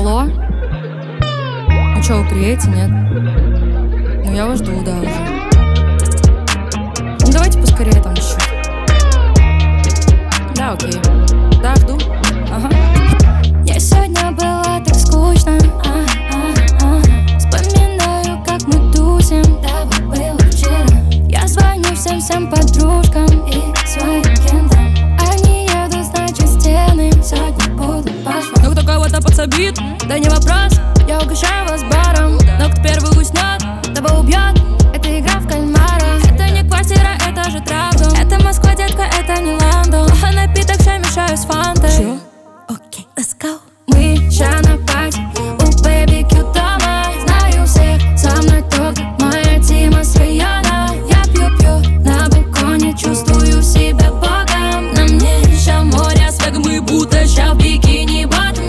Алло? Ну чё, вы приедете, нет? Ну я вас жду, да, уже. Ну давайте поскорее там еще. Да, окей. Да, жду. Ага. Мне сегодня было так скучно. Вспоминаю, как мы тусим. Да, было вчера. Я звоню всем подружкам и своим кентам. Они едут, значит, стены. Сегодня буду пошла. Ну кто кого-то подсобит, да не вопрос. Я угощаю вас баром, Но кто первый уснет, того убьет. Это игра в кальмара. Это не квартира, это же травдом. Это Москва, детка, это не Лондон. А напиток чай мешаю с фантой. Чё? Окей, let's go. Мы ща на пати у бэби-кью дома. Знаю всех, со мной только моя Тима с района. Я пью на балконе, чувствую себя богом. На мне ща море, свег, мы будто ща в бикини ботом.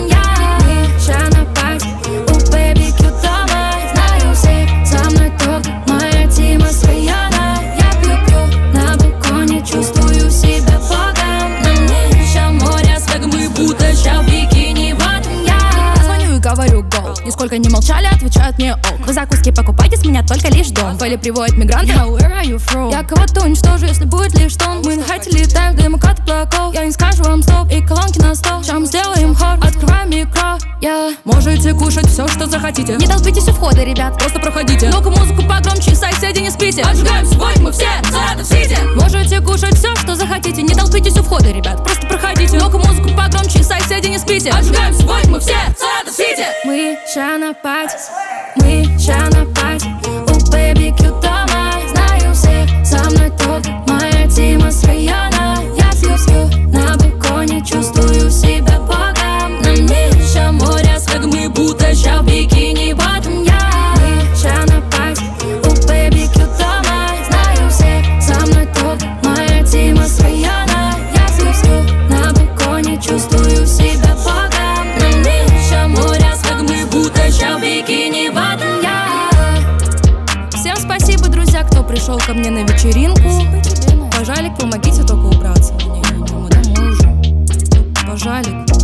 Мы ща на пати у бэби-кью дома. Знаю всех, со мной только моя Тима с района. Я пью на балконе, чувствую себя богом. На мне ща море, свег, мы будто ща в бикини ботом. Я звоню и говорю гол. Нисколько не молчали, отвечают мне ок. Вы закуски покупайте, с меня только лишь дом. Фэли приводит мигранты. Where are you from? Я кого-то уничтожу, если будет лишь тон. Мы на хайте летаем, дым от облаков. Я не скажу вам стоп, и колонки на стол. Ща мы сделаем хор, открываем микро. Можете кушать все, что захотите. Не долбитесь у входа, ребят, Просто проходите. ну-ка музыку погромче, соседи не спите. Отжигаем свой, мы все Саратов-Сити. Можете кушать все, что захотите. Не долбитесь у входа, ребят, Просто проходите. ну-ка музыку погромче, соседи не спите. Отжигаем свой, мы все Саратов-Сити. Мы ща на пати, мы ща на пати у бэби-кью дома. Знаю всех, со мной только моя Тима с района. Я пью на балконе, чувствую себя богом. На мне ща море, Свег, мы будто ща в бикини ботом. мы ща на пати у бэби-кью дома. Знаю всех, со мной только моя Тима с района. Я пью на балконе, чувствую себя богом. На мне ща море, Свег, мы будто ща в бикини ботом. Всем спасибо, друзья, кто пришел ко мне на вечеринку. Пожалик, помогите только убраться. Не, мы домой уже. Пожалик.